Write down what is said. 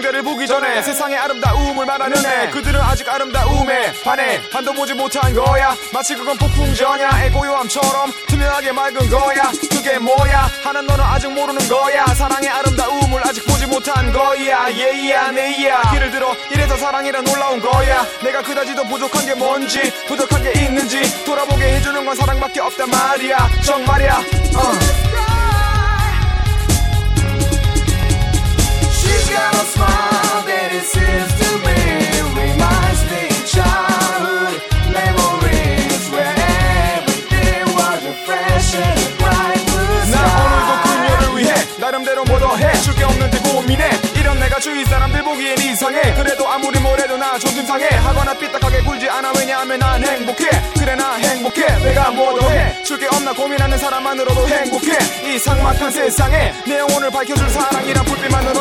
그대를 보기 전에 세상의 아름다움을 말하는 애 그들은 아직 아름다움에 반해 반도 보지 못한 거야 마치 그건 폭풍전야의 고요함처럼 투명하게 맑은 거야 그게 뭐야 하는 너는 아직 모르는 거야 사랑의 아름다움을 아직 보지 못한 거야 예이야 네이야 길을 들어 이래서 사랑이란 놀라운 거야 내가 그다지도 부족한 게 뭔지 부족한 게 있는지 돌아보게 해주는 건 사랑밖에 없단 말이야 정말이야 She's got a smile that it seems to me reminds me of childhood memories where everything was a fresh and bright blue sky. 나 오늘도 그녀를 위해 나름대로 뭐 더 해 줄 게 없는지 고민해 이런 내가 주위 사람들 보기엔 이상해 그래도 아무리 뭐래도 나 조심상해 하거나 삐딱하게 굴지 않아 왜냐하면 난 행복해 그래 나 행복해 내가 뭐 더 해 줄 게 없나 고민하는 사람만으로도 행복해 이 삭막한 세상에 내 영혼을 밝혀줄 사랑이란 불빛만으로